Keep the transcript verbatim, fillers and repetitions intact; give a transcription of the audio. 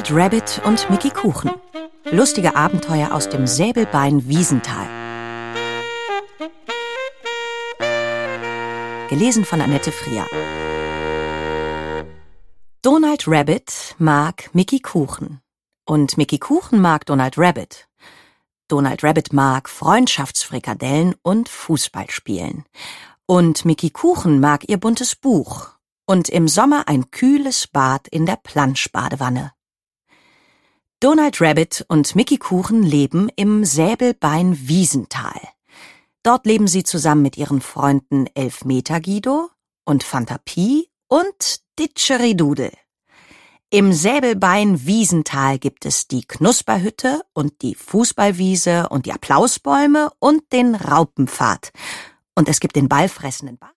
Donald Rabbit und Mickey Kuchen. Lustige Abenteuer aus dem Säbelbein-Wiesental. Gelesen von Annette Frier. Donald Rabbit mag Mickey Kuchen. Und Mickey Kuchen mag Donald Rabbit. Donald Rabbit mag Freundschaftsfrikadellen und Fußball spielen. Und Mickey Kuchen mag ihr buntes Buch. Und im Sommer ein kühles Bad in der Planschbadewanne. Donald Rabbit und Mickey Kuchen leben im Säbelbein-Wiesental. Dort leben sie zusammen mit ihren Freunden Elfmeter Guido und Fanta Pi und Ditscheridudel. Im Säbelbein-Wiesental gibt es die Knusperhütte und die Fußballwiese und die Applausbäume und den Raupenpfad. Und es gibt den ballfressenden Bach.